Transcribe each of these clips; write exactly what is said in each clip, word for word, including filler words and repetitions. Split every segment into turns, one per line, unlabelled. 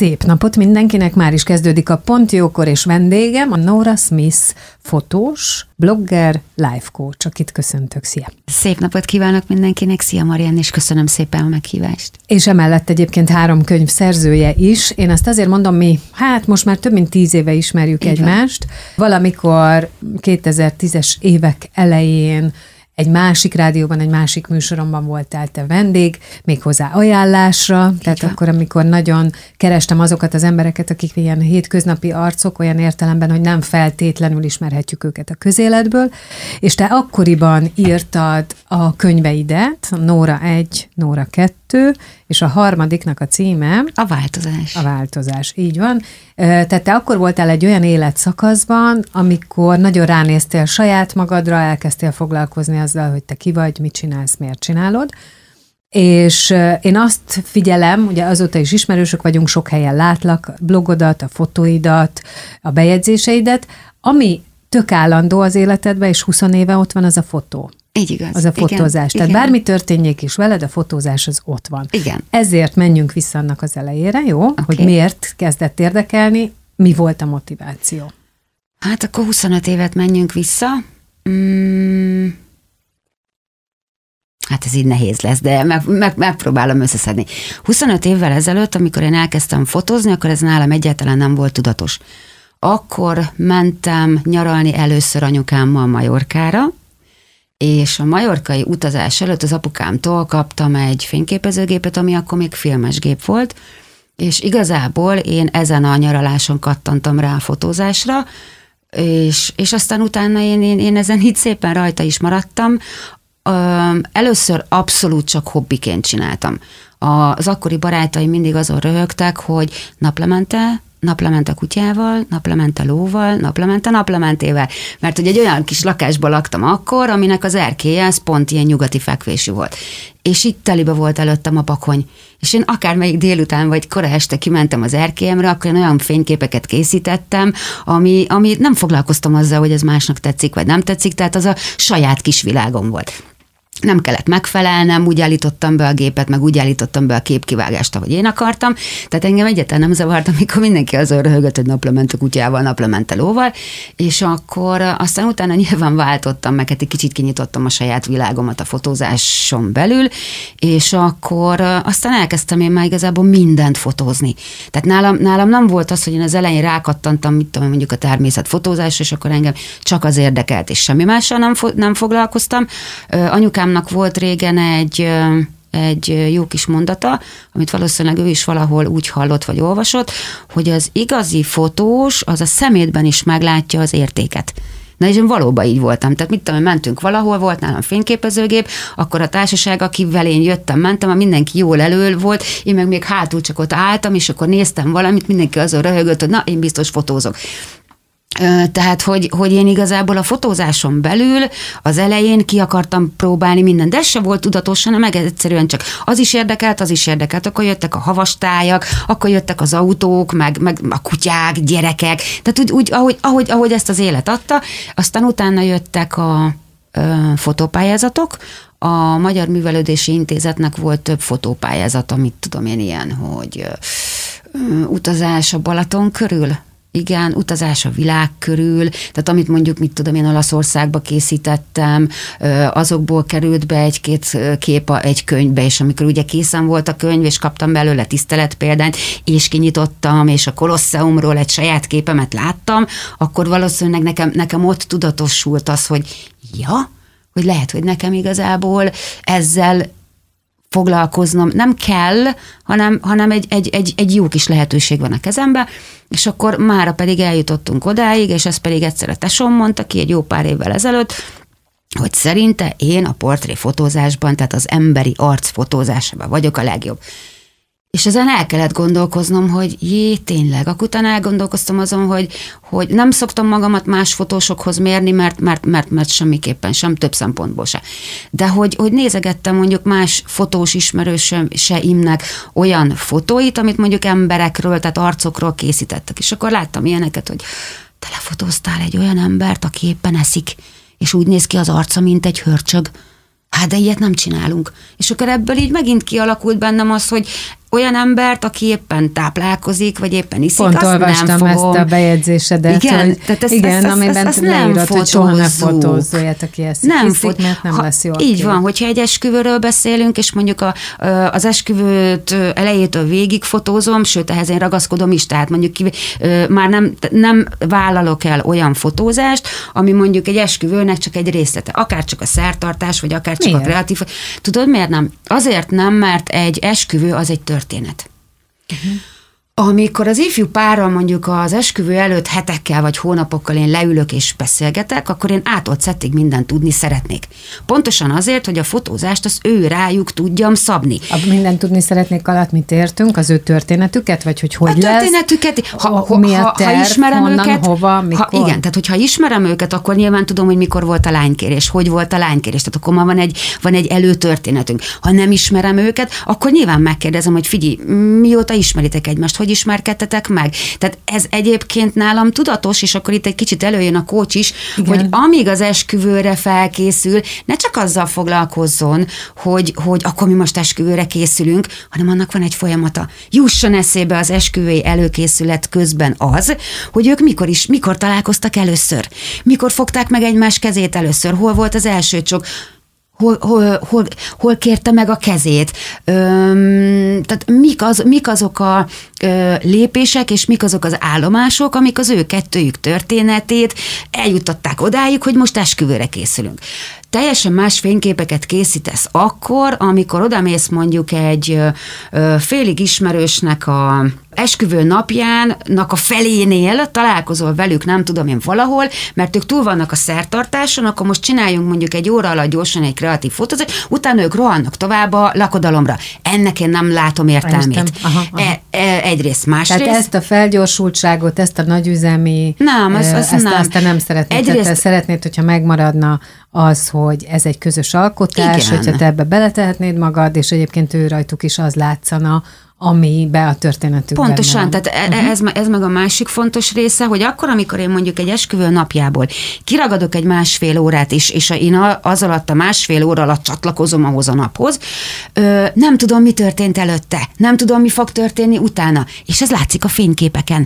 Szép napot mindenkinek, már is kezdődik a Pont Jókor, és vendégem a Nora Smith, fotós, blogger, life coach, akit köszöntök. Szia!
Szép napot kívánok mindenkinek, szia Marianne, és köszönöm szépen a meghívást.
És emellett egyébként három könyv szerzője is. Én azt azért mondom, mi hát most már több mint tíz éve ismerjük Igen. egymást. Valamikor kétezer-tízes évek elején egy másik rádióban, egy másik műsoromban voltál te vendég, méghozzá ajánlásra, Így tehát van. Akkor, amikor nagyon kerestem azokat az embereket, akik ilyen hétköznapi arcok, olyan értelemben, hogy nem feltétlenül ismerhetjük őket a közéletből, és te akkoriban írtad a könyveidet, Nóra egy, Nóra kettő, és a harmadiknak a címe...
A változás.
A változás, így van. Tehát te akkor voltál egy olyan életszakaszban, amikor nagyon ránéztél saját magadra, elkezdtél foglalkozni azzal, hogy te ki vagy, mit csinálsz, miért csinálod. És én azt figyelem, ugye azóta is ismerősök vagyunk, sok helyen látlak, blogodat, a fotóidat, a bejegyzéseidet, ami tök állandó az életedben, és húsz éve ott van, az a fotó.
Így igaz.
Az a fotózás. Igen, Tehát igen. bármi történjék is veled, a fotózás az ott van.
Igen.
Ezért menjünk vissza annak az elejére, jó? Okay. Hogy miért kezdett érdekelni, mi volt a motiváció?
Hát akkor huszonöt évet menjünk vissza. Mm. Hát ez így nehéz lesz, de meg, meg, megpróbálom összeszedni. huszonöt évvel ezelőtt, amikor én elkezdtem fotózni, akkor ez nálam egyáltalán nem volt tudatos. Akkor mentem nyaralni először anyukámmal Majorkára, és a majorkai utazás előtt az apukámtól kaptam egy fényképezőgépet, ami akkor még filmes gép volt, és igazából én ezen a nyaraláson kattantam rá a fotózásra, és, és aztán utána én, én, én ezen így szépen rajta is maradtam. Először abszolút csak hobbiként csináltam. Az akkori barátaim mindig azon röhögtek, hogy naplemente, naplemente kutyával, naplemente lóval, naplemente naplementével. Mert ugye egy olyan kis lakásban laktam akkor, aminek az erkélye az pont ilyen nyugati fekvésű volt. És itt telibe volt előttem a pakony. És én akármelyik délután vagy kora este kimentem az erkélyemre, akkor én olyan fényképeket készítettem, ami, ami nem foglalkoztam azzal, hogy ez másnak tetszik, vagy nem tetszik, tehát az a saját kis világom volt. Nem kellett megfelelnem, úgy állítottam be a gépet, meg úgy állítottam be a képkivágást, ahogy én akartam. Tehát engem egyáltalán nem zavart, amikor mindenki azon röhögött, hogy naplemente kutyával, naplemente lóval, és akkor aztán utána nyilván váltottam, meg hát egy kicsit kinyitottam a saját világomat a fotózáson belül, és akkor aztán elkezdtem én már igazából mindent fotózni. Tehát nálam, nálam nem volt az, hogy én az elején rákattantam, mit tudom, mondjuk a természetfotózásra, és akkor engem csak az érdekelt, és semmi mással nem, fo- nem foglalkoztam. Anyukám volt régen egy, egy jó kis mondata, amit valószínűleg ő is valahol úgy hallott vagy olvasott, hogy az igazi fotós az a szemétben is meglátja az értéket. Na és én valóban így voltam. Tehát mit tudom, mentünk valahol, volt nálam fényképezőgép, akkor a társaság, akivel én jöttem, mentem, mindenki jól elől volt, én meg még hátul csak ott álltam, és akkor néztem valamit, mindenki azon röhögött, hogy na, én biztos fotózok. Tehát, hogy, hogy én igazából a fotózáson belül az elején ki akartam próbálni mindent, de ez se volt tudatos, hanem meg egyszerűen csak az is érdekelt, az is érdekelt, akkor jöttek a havastájak, akkor jöttek az autók, meg, meg a kutyák, gyerekek, tehát úgy, úgy ahogy, ahogy, ahogy ezt az élet adta, aztán utána jöttek a ö, fotópályázatok, a Magyar Művelődési Intézetnek volt több fotópályázata, mit tudom én ilyen, hogy ö, utazás a Balaton körül, igen, utazás a világ körül, tehát amit mondjuk, mit tudom én, Olaszországba készítettem, azokból került be egy-két kép egy könyvbe, és amikor ugye készen volt a könyv, és kaptam belőle tiszteletpéldányt, és kinyitottam, és a Kolosseumról egy saját képemet láttam, akkor valószínűleg nekem, nekem ott tudatosult az, hogy ja, hogy lehet, hogy nekem igazából ezzel foglalkoznom nem kell, hanem, hanem egy, egy, egy, egy jó kis lehetőség van a kezembe, és akkor mára pedig eljutottunk odáig, és ezt pedig egyszer a tesóm mondta ki egy jó pár évvel ezelőtt, hogy szerinte én a portréfotózásban, tehát az emberi arc fotózásában vagyok a legjobb. És ezen el kellett gondolkoznom, hogy jé, tényleg. Akkor utána elgondolkoztam azon, hogy, hogy nem szoktam magamat más fotósokhoz mérni, mert, mert, mert, mert semmiképpen sem, több szempontból se. De hogy, hogy nézegettem mondjuk más fotós ismerőseimnek olyan fotóit, amit mondjuk emberekről, tehát arcokról készítettek. És akkor láttam ilyeneket, hogy te lefotóztál egy olyan embert, aki éppen eszik, és úgy néz ki az arca, mint egy hörcsög. Hát de ilyet nem csinálunk. És akkor ebből így megint kialakult bennem az, hogy olyan embert, aki éppen táplálkozik, vagy éppen iszik,
Pont
azt
olvastam
nem fogom.
ezt a bejegyzésedet,
igen,
hogy
tehát ezt,
igen,
ezt, ezt,
amiben
ezt
leírod, hogy soha ne fotózz olyat, aki eszik,
nem
hiszik,
fot-
mert nem
ha,
lesz jó.
Így
kép.
van, hogyha egy esküvőről beszélünk, és mondjuk a, az esküvőt elejétől végig fotózom, sőt, ehhez én ragaszkodom is, tehát mondjuk ki, már nem, nem vállalok el olyan fotózást, ami mondjuk egy esküvőnek csak egy részlete, akár csak a szertartás, vagy akár csak miért? A kreatív. Tudod, miért nem? Azért nem, mert egy esküvő az egy történet. Uh-huh. Amikor az ifjú párral mondjuk az esküvő előtt hetekkel vagy hónapokkal én leülök és beszélgetek, akkor én ától szettig mindent tudni szeretnék. Pontosan azért, hogy a fotózást az ő rájuk tudjam szabni.
A mindent tudni szeretnék alatt, mit értünk, az ő történetüket, vagy hogy hogy
a
lesz?
A történetüket, ha, ha,
mi a
ha,
terv,
ha ismerem
honnan,
őket,
hova, mikor?
Ha, igen, tehát hogyha ismerem őket, akkor nyilván tudom, hogy mikor volt a lánykérés, hogy volt a lánykérés, tehát akkor már van egy, van egy előtörténetünk. Ha nem ismerem őket, akkor nyilván megkérdezem, hogy figyelj, mióta ismeritek egymást, hogy ismerkedtetek meg. Tehát ez egyébként nálam tudatos, és akkor itt egy kicsit előjön a coach is, igen. hogy amíg az esküvőre felkészül, ne csak azzal foglalkozzon, hogy, hogy akkor mi most esküvőre készülünk, hanem annak van egy folyamata. Jusson eszébe az esküvői előkészület közben az, hogy ők mikor is, mikor találkoztak először, mikor fogták meg egymás kezét először, hol volt az első csok, Hol, hol, hol, hol kérte meg a kezét, Öm, tehát mik, az, mik azok a ö, lépések, és mik azok az állomások, amik az ő kettőjük történetét eljutották odáig, hogy most esküvőre készülünk. Teljesen más fényképeket készítesz akkor, amikor odamész mondjuk egy ö, félig ismerősnek a esküvő napjának a felénél, találkozol velük, nem tudom én valahol, mert ők túl vannak a szertartáson, akkor most csináljunk mondjuk egy óra alatt gyorsan egy kreatív fotózást, utána ők rohannak tovább a lakodalomra. Ennek én nem látom értelmét. Aha, aha. E, e, egyrészt, másrészt.
Tehát ezt a felgyorsultságot, ezt a nagyüzemi,
nem, ez, ez
ezt,
nem.
ezt te nem szeretnéd.
Egyrészt,
te szeretnéd, hogyha megmaradna az, hogy ez egy közös alkotás,
igen.
hogyha te ebbe beletehetnéd magad, és egyébként ő rajtuk is az látszana, amibe a történetükben
Pontosan, tehát uh-huh. ez, ez meg a másik fontos része, hogy akkor, amikor én mondjuk egy esküvő napjából kiragadok egy másfél órát is, és én az alatt a másfél óra alatt csatlakozom ahhoz a naphoz, nem tudom, mi történt előtte, nem tudom, mi fog történni utána, és ez látszik a fényképeken.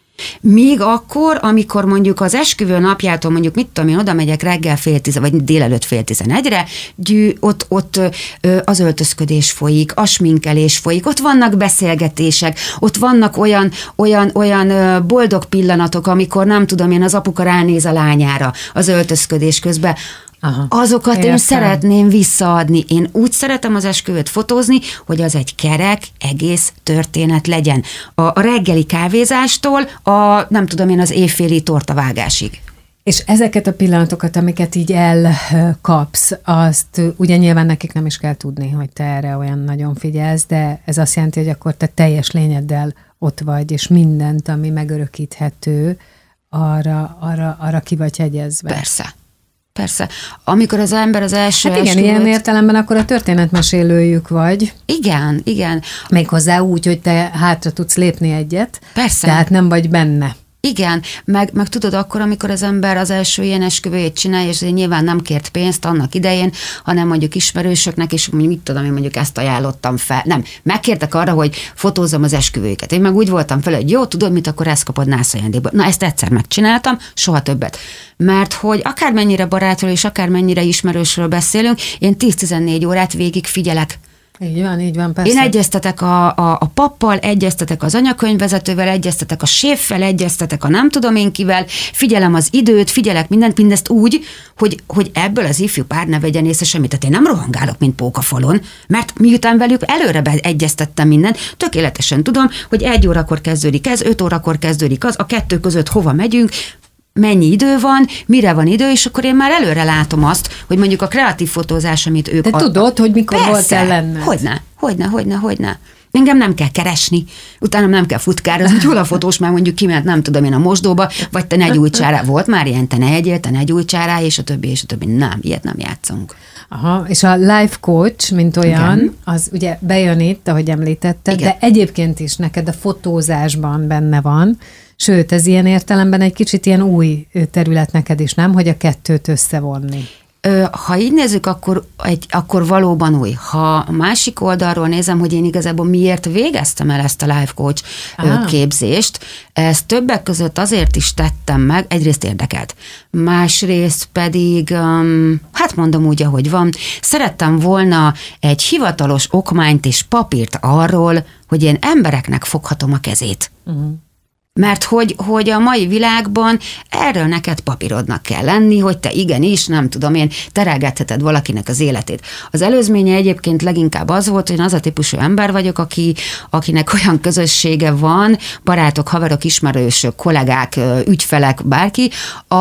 Míg akkor, amikor mondjuk az esküvő napjától mondjuk, mit tudom én, oda megyek reggel fél tizen, vagy délelőtt fél tizenegyre, gyű, ott, ott az öltözködés folyik, a sminkelés folyik, ott vannak beszélgetések, ott vannak olyan, olyan, olyan boldog pillanatok, amikor nem tudom én, az apuka ránéz a lányára az öltözködés közben. Aha, azokat értem. Én szeretném visszaadni. Én úgy szeretem az esküvőt fotózni, hogy az egy kerek, egész történet legyen. A, a reggeli kávézástól a, nem tudom én, az éjféli tortavágásig.
És ezeket a pillanatokat, amiket így elkapsz, azt ugye nyilván nekik nem is kell tudni, hogy te erre olyan nagyon figyelsz, de ez azt jelenti, hogy akkor te teljes lényeddel ott vagy, és mindent, ami megörökíthető, arra, arra, arra ki vagy hegyezve.
Persze. Persze. Amikor az ember az első
hát igen, esküvőt... ilyen értelemben akkor a történetmesélőjük vagy.
Igen, igen.
Méghozzá úgy, hogy te hátra tudsz lépni egyet.
Persze.
Tehát nem vagy benne.
Igen, meg, meg tudod akkor, amikor az ember az első ilyen esküvőjét csinálja, és nyilván nem kért pénzt annak idején, hanem mondjuk ismerősöknek, és mondjuk mit tudom, én mondjuk ezt ajánlottam fel. Nem, megkértek arra, hogy fotózzam az esküvőjüket. Én meg úgy voltam fel, hogy jó, tudod mit, akkor ezt kapod nász ajándékba. Na, ezt egyszer megcsináltam, soha többet. Mert hogy akármennyire barátról és akármennyire ismerősről beszélünk, én tíz-tizennégy órát végig figyelek.
Így van, így van, persze.
Én egyeztetek a, a, a pappal, egyeztetek az anyakönyvvezetővel, egyeztetek a séffel, egyeztetek a nem tudom én kivel, figyelem az időt, figyelek mindent, mindezt úgy, hogy, hogy ebből az ifjú pár ne vegyen észre semmit. Tehát én nem rohangálok, mint pókafalon, mert miután velük előre egyeztettem mindent, tökéletesen tudom, hogy egy órakor kezdődik ez, öt órakor kezdődik az, a kettő között hova megyünk, mennyi idő van, mire van idő, és akkor én már előre látom azt, hogy mondjuk a kreatív fotózás, amit ők...
Te ad... tudod, hogy mikor volt ellenne?
Hogyne, hogyne, hogyne, hogyne. Engem nem kell keresni, utána nem kell futkározni, hogy hol a fotós már mondjuk kiment, nem tudom én, a mosdóba, vagy te ne gyújtsál. Volt már ilyen, te ne egyél, te ne gyújtsál, és a többi, és a többi. Nem, ilyet nem játszunk.
Aha, és a life coach, mint olyan, igen. Az ugye bejön itt, ahogy említetted, igen. De egyébként is neked a fotózásban benne van, sőt, ez ilyen értelemben egy kicsit ilyen új terület neked is, nem? Hogy a kettőt összevonni.
Ha így nézzük, akkor, egy, akkor valóban új. Ha a másik oldalról nézem, hogy én igazából miért végeztem el ezt a life coach Aha. képzést, ezt többek között azért is tettem meg, egyrészt érdekelt, másrészt pedig, hát mondom úgy, ahogy van, szerettem volna egy hivatalos okmányt és papírt arról, hogy én embereknek foghatom a kezét. Uh-huh. Mert hogy, hogy a mai világban erről neked papírodnak kell lenni, hogy te igenis, nem tudom én, terelgetheted valakinek az életét. Az előzménye egyébként leginkább az volt, hogy én az a típusú ember vagyok, aki, akinek olyan közössége van, barátok, haverok, ismerősök, kollégák, ügyfelek, bárki,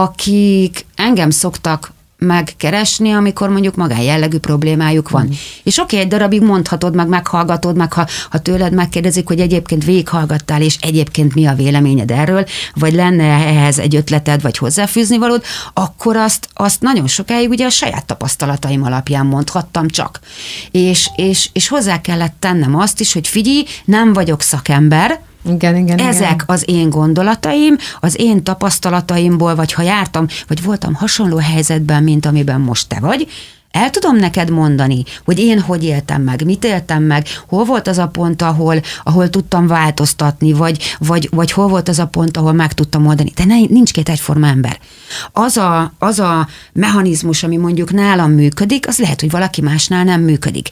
akik engem szoktak megkeresni, amikor mondjuk magánjellegű problémájuk van. Mm. És oké, egy darabig mondhatod, meg meghallgatod, meg ha, ha tőled megkérdezik, hogy egyébként végighallgattál, és egyébként mi a véleményed erről, vagy lenne ehhez egy ötleted, vagy hozzáfűzni valód, akkor azt, azt nagyon sokáig ugye a saját tapasztalataim alapján mondhattam csak. És, és, és hozzá kellett tennem azt is, hogy figyelj, nem vagyok szakember,
Igen, igen,
Ezek
igen.
az én gondolataim, az én tapasztalataimból, vagy ha jártam, vagy voltam hasonló helyzetben, mint amiben most te vagy, el tudom neked mondani, hogy én hogy éltem meg, mit éltem meg, hol volt az a pont, ahol, ahol tudtam változtatni, vagy, vagy, vagy hol volt az a pont, ahol meg tudtam oldani. De ne, nincs két egyforma ember. Az a, az a mechanizmus, ami mondjuk nálam működik, az lehet, hogy valaki másnál nem működik.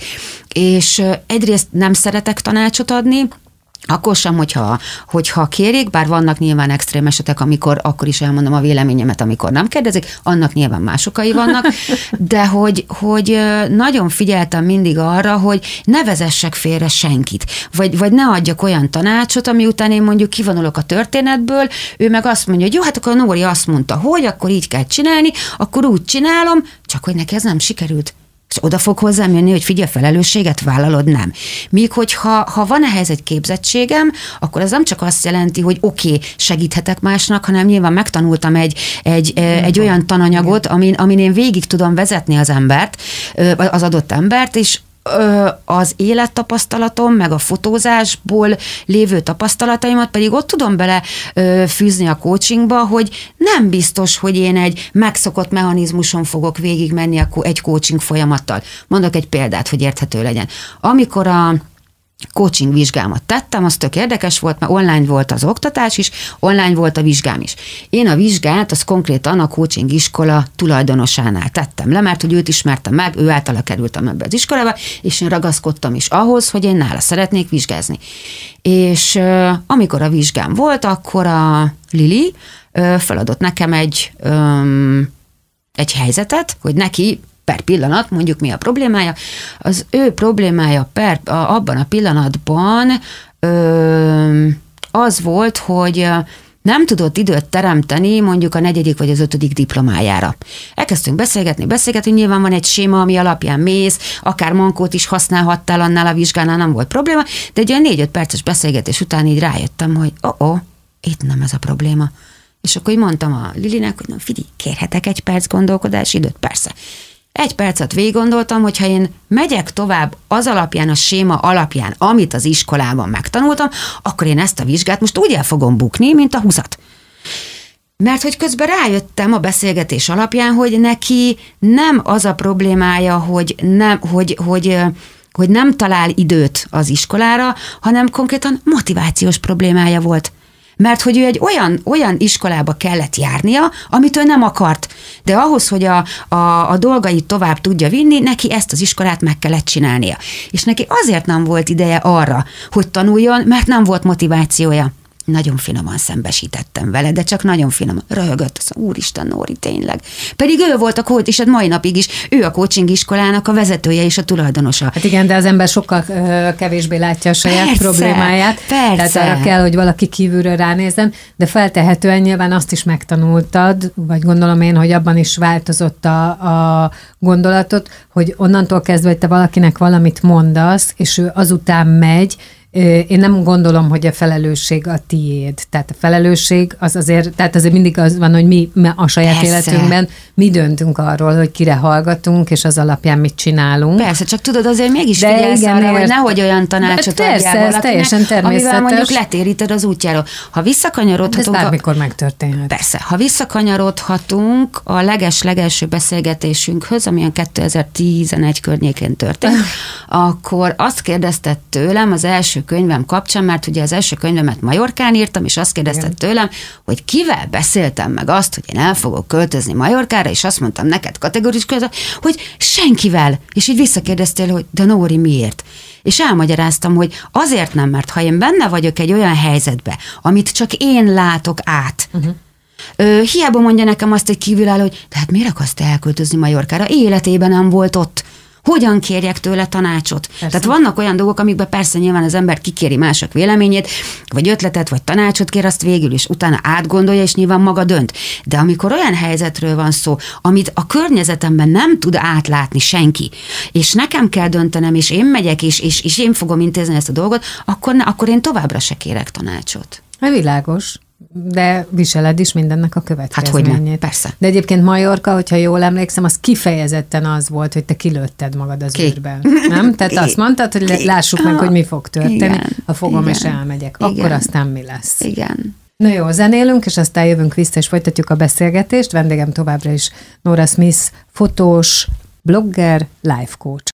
És egyrészt nem szeretek tanácsot adni, akkor sem, hogyha, hogyha kérik, bár vannak nyilván extrém esetek, amikor akkor is elmondom a véleményemet, amikor nem kérdezik, annak nyilván más okai vannak, de hogy, hogy nagyon figyeltem mindig arra, hogy ne vezessek félre senkit, vagy, vagy ne adjak olyan tanácsot, ami után én mondjuk kivonulok a történetből, ő meg azt mondja, hogy jó, hát akkor a Nóri azt mondta, hogy akkor így kell csinálni, akkor úgy csinálom, csak hogy neki ez nem sikerült. És oda fog hozzám jönni, hogy figyelj, felelősséget vállalod, nem. Míg hogyha ha van ehhez egy képzettségem, akkor ez nem csak azt jelenti, hogy oké, okay, segíthetek másnak, hanem nyilván megtanultam egy, egy, egy olyan tananyagot, amin, amin én végig tudom vezetni az embert, az adott embert, és az élettapasztalatom, meg a fotózásból lévő tapasztalataimat pedig ott tudom bele fűzni a coachingba, hogy nem biztos, hogy én egy megszokott mechanizmuson fogok végigmenni egy coaching folyamattal. Mondok egy példát, hogy érthető legyen. Amikor a coaching vizsgámat tettem, az tök érdekes volt, mert online volt az oktatás is, online volt a vizsgám is. Én a vizsgát az konkrétan a coaching iskola tulajdonosánál tettem le, mert hogy őt ismertem meg, ő általa kerültem ebbe az iskolába, és én ragaszkodtam is ahhoz, hogy én nála szeretnék vizsgázni. És uh, amikor a vizsgám volt, akkor a Lili uh, feladott nekem egy, um, egy helyzetet, hogy neki per pillanat, mondjuk mi a problémája, az ő problémája per, a, abban a pillanatban ö, az volt, hogy nem tudott időt teremteni mondjuk a negyedik vagy az ötödik diplomájára. Elkezdtünk beszélgetni, beszélgetni, nyilván van egy séma, ami alapján mész, akár mankót is használhattál, annál a vizsgánál nem volt probléma, de egy olyan négy-öt perces beszélgetés után így rájöttem, hogy ó, oh, itt nem ez a probléma. És akkor így mondtam a Lilinek, hogy na figyelj, kérhetek egy perc gondolkodási időt? Persze. Egy percet végig gondoltam, hogy ha én megyek tovább az alapján, a séma alapján, amit az iskolában megtanultam, akkor én ezt a vizsgát most úgy el fogom bukni, mint a húszat. Mert hogy közben rájöttem a beszélgetés alapján, hogy neki nem az a problémája, hogy nem, hogy, hogy, hogy nem talál időt az iskolára, hanem konkrétan motivációs problémája volt. Mert hogy ő egy olyan, olyan iskolába kellett járnia, amit ő nem akart. De ahhoz, hogy a, a, a dolgait tovább tudja vinni, neki ezt az iskolát meg kellett csinálnia. És neki azért nem volt ideje arra, hogy tanuljon, mert nem volt motivációja. Nagyon finoman szembesítettem vele, de csak nagyon finoman. Röhögött, az úristen, Nóri, tényleg. Pedig ő volt a coach, és hát mai napig is ő a coaching iskolának a vezetője és a tulajdonosa.
Hát igen, de az ember sokkal uh, kevésbé látja a saját persze, problémáját.
Persze.
Tehát arra kell, hogy valaki kívülről ránézzen, de feltehetően nyilván azt is megtanultad, vagy gondolom én, hogy abban is változott a, a gondolatot, hogy onnantól kezdve, hogy te valakinek valamit mondasz, és ő azután megy, én nem gondolom, hogy a felelősség a tiéd. Tehát a felelősség az azért, tehát azért mindig az van, hogy mi a saját Persze. életünkben mi döntünk arról, hogy kire hallgatunk, és az alapján mit csinálunk.
Persze, csak tudod, azért mégis De figyelsz igen, arra, hogy nehogy olyan tanácsot
persze, adjál valakinek, teljesen természetes.
Amivel mondjuk letéríted az útjáról. Ha visszakanyarodhatunk...
Ez bármikor megtörténhet.
Persze, ha visszakanyarodhatunk a leges-legelső beszélgetésünkhöz, ami a kétezer-tizenegy környékén történt, akkor azt kérdezted tőlem az első könyvem kapcsán, mert ugye az első könyvemet Majorkán írtam, és azt kérdezted Igen. tőlem, hogy kivel beszéltem meg azt, hogy én el fogok költözni Majorkára, és azt mondtam neked kategorikus, hogy senkivel. És így visszakérdeztél, hogy de Nóri, miért? És elmagyaráztam, hogy azért nem, mert ha én benne vagyok egy olyan helyzetbe, amit csak én látok át, uh-huh. Ö, hiába mondja nekem azt egy kívülálló, hogy de hát miért akarsz te elköltözni Majorkára? Életében nem volt ott. Hogyan kérjek tőle tanácsot? Persze. Tehát vannak olyan dolgok, amikben persze nyilván az ember kikéri mások véleményét, vagy ötletet, vagy tanácsot kér, azt végül is utána átgondolja, és nyilván maga dönt. De amikor olyan helyzetről van szó, amit a környezetemben nem tud átlátni senki, és nekem kell döntenem, és én megyek, és, és, és én fogom intézni ezt a dolgot, akkor, ne, akkor én továbbra se kérek tanácsot.
Hát világos. De viseled is mindennek a következményét.
Hát hogyne, persze.
De egyébként Majorka, hogyha jól emlékszem, az kifejezetten az volt, hogy te kilőtted magad az Ki? űrben. Nem? Tehát azt mondtad, hogy lássuk meg, hogy mi fog történni, igen, ha fogom igen, és elmegyek. Akkor igen, aztán mi lesz.
Igen.
Na jó, zenélünk, és aztán jövünk vissza, és folytatjuk a beszélgetést. Vendégem továbbra is Nora Smith, fotós, blogger, life coach.